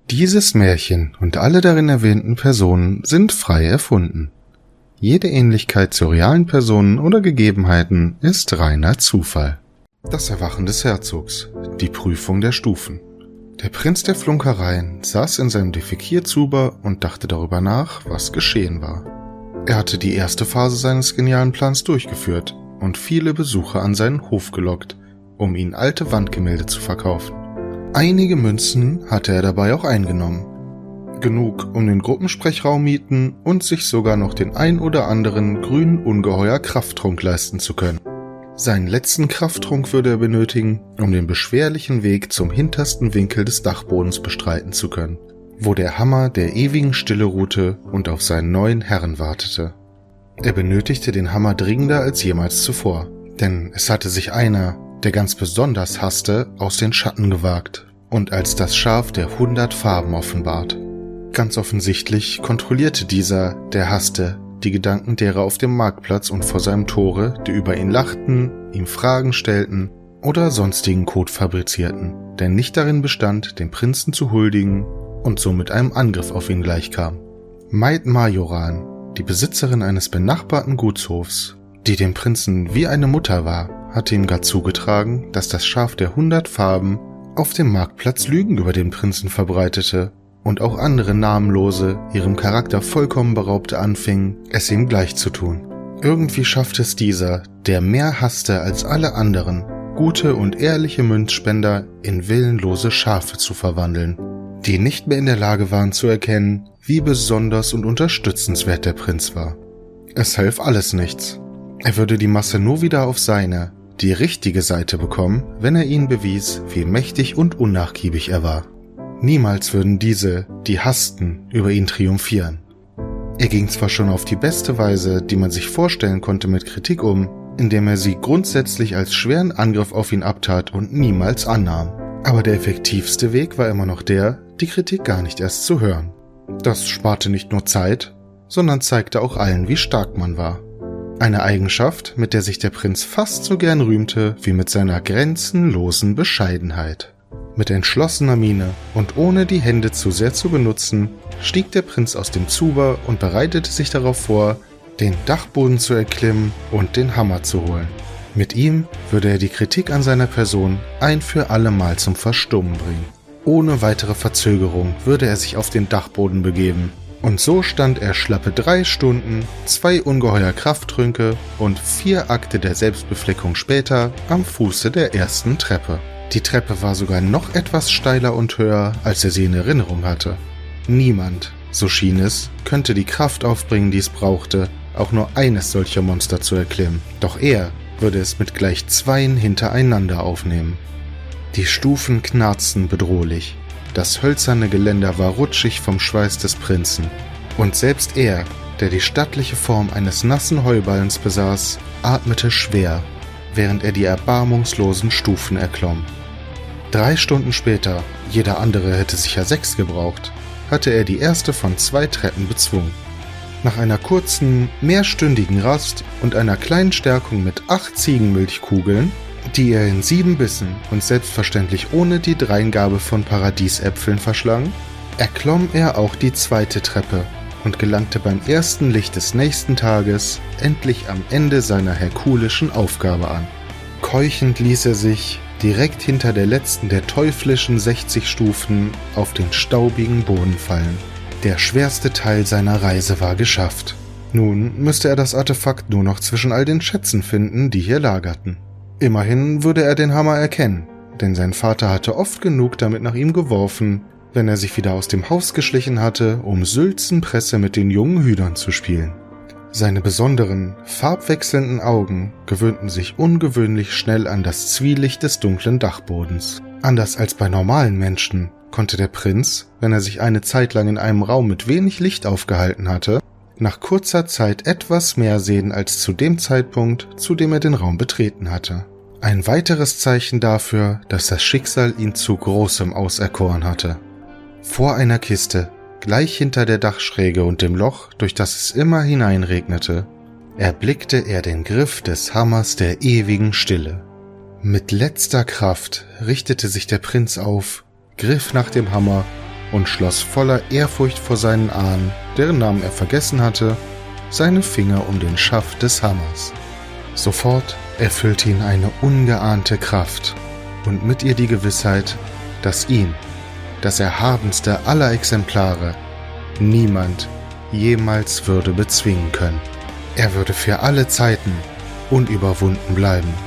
Dieses Märchen und alle darin erwähnten Personen sind frei erfunden. Jede Ähnlichkeit zu realen Personen oder Gegebenheiten ist reiner Zufall. Das Erwachen des Herzogs, die Prüfung der Stufen. Der Prinz der Flunkereien saß in seinem Defekierzuber und dachte darüber nach, was geschehen war. Er hatte die erste Phase seines genialen Plans durchgeführt und viele Besucher an seinen Hof gelockt, um ihnen alte Wandgemälde zu verkaufen. Einige Münzen hatte er dabei auch eingenommen. Genug, um den Gruppensprechraum mieten und sich sogar noch den ein oder anderen grünen Ungeheuer Krafttrunk leisten zu können. Seinen letzten Krafttrunk würde er benötigen, um den beschwerlichen Weg zum hintersten Winkel des Dachbodens bestreiten zu können, wo der Hammer der ewigen Stille ruhte und auf seinen neuen Herren wartete. Er benötigte den Hammer dringender als jemals zuvor, denn es hatte sich einer, der ganz besonders hasste, aus den Schatten gewagt und als das Schaf der 100 Farben offenbart. Ganz offensichtlich kontrollierte dieser, der hasste, die Gedanken derer auf dem Marktplatz und vor seinem Tore, die über ihn lachten, ihm Fragen stellten oder sonstigen Kot fabrizierten, der nicht darin bestand, dem Prinzen zu huldigen und somit einem Angriff auf ihn gleichkam. Maid Majoran, die Besitzerin eines benachbarten Gutshofs, die dem Prinzen wie eine Mutter war, hatte ihm gar zugetragen, dass das Schaf der 100 Farben auf dem Marktplatz Lügen über den Prinzen verbreitete und auch andere namenlose, ihrem Charakter vollkommen Beraubte anfingen, es ihm gleich zu tun. Irgendwie schaffte es dieser, der mehr hasste als alle anderen, gute und ehrliche Münzspender in willenlose Schafe zu verwandeln, die nicht mehr in der Lage waren zu erkennen, wie besonders und unterstützenswert der Prinz war. Es half alles nichts. Er würde die Masse nur wieder auf seine, die richtige Seite bekommen, wenn er ihnen bewies, wie mächtig und unnachgiebig er war. Niemals würden diese, die hassten, über ihn triumphieren. Er ging zwar schon auf die beste Weise, die man sich vorstellen konnte, mit Kritik um, indem er sie grundsätzlich als schweren Angriff auf ihn abtat und niemals annahm. Aber der effektivste Weg war immer noch der, die Kritik gar nicht erst zu hören. Das sparte nicht nur Zeit, sondern zeigte auch allen, wie stark man war. Eine Eigenschaft, mit der sich der Prinz fast so gern rühmte, wie mit seiner grenzenlosen Bescheidenheit. Mit entschlossener Miene und ohne die Hände zu sehr zu benutzen, stieg der Prinz aus dem Zuber und bereitete sich darauf vor, den Dachboden zu erklimmen und den Hammer zu holen. Mit ihm würde er die Kritik an seiner Person ein für alle Mal zum Verstummen bringen. Ohne weitere Verzögerung würde er sich auf den Dachboden begeben. Und so stand er schlappe 3 Stunden, 2 ungeheuer Krafttrünke und 4 Akte der Selbstbefleckung später am Fuße der ersten Treppe. Die Treppe war sogar noch etwas steiler und höher, als er sie in Erinnerung hatte. Niemand, so schien es, könnte die Kraft aufbringen, die es brauchte, auch nur eines solcher Monster zu erklimmen. Doch er würde es mit gleich 2 hintereinander aufnehmen. Die Stufen knarzten bedrohlich. Das hölzerne Geländer war rutschig vom Schweiß des Prinzen. Und selbst er, der die stattliche Form eines nassen Heuballens besaß, atmete schwer, während er die erbarmungslosen Stufen erklomm. 3 Stunden später, jeder andere hätte sicher 6 gebraucht, hatte er die erste von 2 Treppen bezwungen. Nach einer kurzen, mehrstündigen Rast und einer kleinen Stärkung mit 8 Ziegenmilchkugeln, die er in 7 Bissen und selbstverständlich ohne die Dreingabe von Paradiesäpfeln verschlang, erklomm er auch die 2. Treppe und gelangte beim ersten Licht des nächsten Tages endlich am Ende seiner herkulischen Aufgabe an. Keuchend ließ er sich, direkt hinter der letzten der teuflischen 60 Stufen, auf den staubigen Boden fallen. Der schwerste Teil seiner Reise war geschafft. Nun müsste er das Artefakt nur noch zwischen all den Schätzen finden, die hier lagerten. Immerhin würde er den Hammer erkennen, denn sein Vater hatte oft genug damit nach ihm geworfen, wenn er sich wieder aus dem Haus geschlichen hatte, um Sülzenpresse mit den jungen Hühnern zu spielen. Seine besonderen, farbwechselnden Augen gewöhnten sich ungewöhnlich schnell an das Zwielicht des dunklen Dachbodens. Anders als bei normalen Menschen konnte der Prinz, wenn er sich eine Zeit lang in einem Raum mit wenig Licht aufgehalten hatte, nach kurzer Zeit etwas mehr sehen als zu dem Zeitpunkt, zu dem er den Raum betreten hatte. Ein weiteres Zeichen dafür, dass das Schicksal ihn zu Großem auserkoren hatte. Vor einer Kiste, gleich hinter der Dachschräge und dem Loch, durch das es immer hineinregnete, erblickte er den Griff des Hammers der ewigen Stille. Mit letzter Kraft richtete sich der Prinz auf, griff nach dem Hammer und schloss voller Ehrfurcht vor seinen Ahnen, deren Namen er vergessen hatte, seine Finger um den Schaft des Hammers. Sofort erfüllte ihn eine ungeahnte Kraft und mit ihr die Gewissheit, dass ihn, das erhabenste aller Exemplare, niemand jemals würde bezwingen können. Er würde für alle Zeiten unüberwunden bleiben.